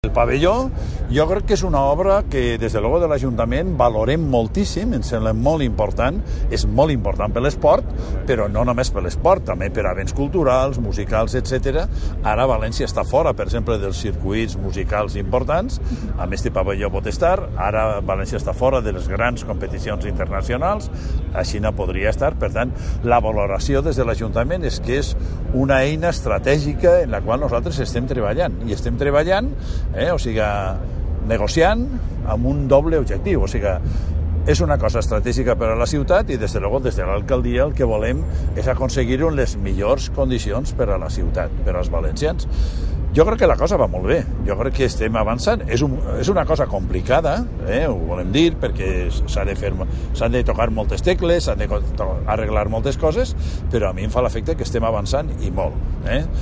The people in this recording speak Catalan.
El pavelló jo crec que és una obra que des de luego de l'Ajuntament valorem moltíssim, ens sembla molt important, és molt important per l'esport, però no només per l'esport, també per a béns culturals, musicals, etc. Ara València està fora, per exemple, dels circuits musicals importants, amb este pavelló pot estar, ara València està fora de les grans competicions internacionals, així no podria estar, per tant, la valoració des de l'Ajuntament és que és una eina estratègica en la qual nosaltres estem treballant, i estem treballant o sigui, negociant amb un doble objectiu, o sigui, és una cosa estratègica per a la ciutat i des de l'alcaldia el que volem és aconseguir-ho en les millors condicions per a la ciutat, per als valencians. Jo crec que la cosa va molt bé, jo crec que estem avançant, és una cosa complicada, ho volem dir, perquè s'han de tocar moltes tecles, s'han d'arreglar moltes coses, però a mi em fa l'efecte que estem avançant i molt.